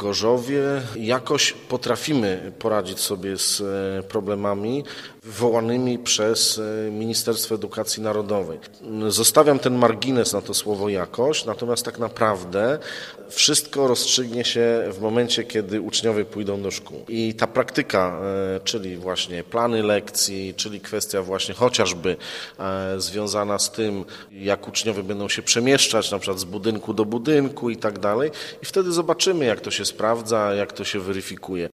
Gorzowie jakoś potrafimy poradzić sobie z problemami wywołanymi przez Ministerstwo Edukacji Narodowej. Zostawiam ten margines na to słowo jakoś, natomiast tak naprawdę wszystko rozstrzygnie się w momencie, kiedy uczniowie pójdą do szkół. I ta praktyka, czyli właśnie plany lekcji, czyli kwestia właśnie chociażby związana z tym, jak uczniowie będą się przemieszczać, na przykład z budynku do budynku i tak dalej. I wtedy zobaczymy, jak to się sprawdza, jak to się weryfikuje.